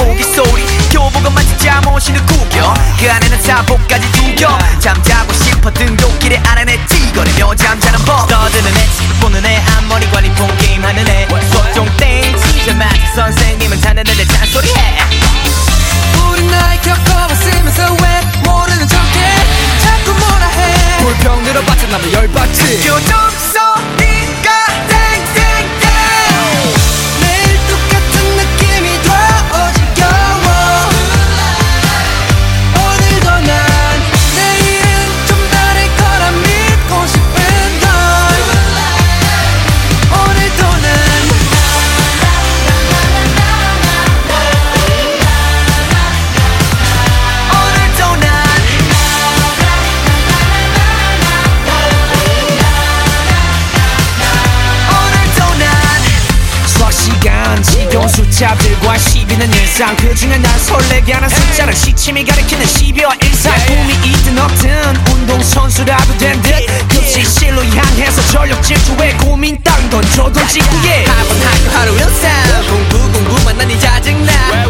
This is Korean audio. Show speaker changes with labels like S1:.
S1: 모기 소리 교보건만 진짜 모시는 구겨 그 안에는 사복까지 두겨 잠자고 싶어 등도길에 알아내 찍어내며 잠자는 법 떠드는 애 보는 애 앞머리 관리 폰게임 하는 애 소종 땡 치자마자 선생님은 자는 애들 잔소리해
S2: 우린 나이 겪어봤으면서 왜 모르는 척해 자꾸 뭐라 해 불평 들어봤자 나도 열받지
S1: 교정 소리가 땡땡땡
S2: 매일 똑같은 느낌이 더 어지러워 오늘도 난 내일은 좀 다를 거라 믿고 싶은 걸 오늘도 난
S1: 시간 지겨운 숫자들과 시비는 일상 그중에 날 설레게 하는 숫자는 시침이 가리키는 12와 1사 꿈이 있든 없든 운동선수라도 된 듯 급식실로 향해서 전력 질주에 고민 땅 던져도 지구에
S2: 학원 학교 하루 일상 공부만 하니 짜증나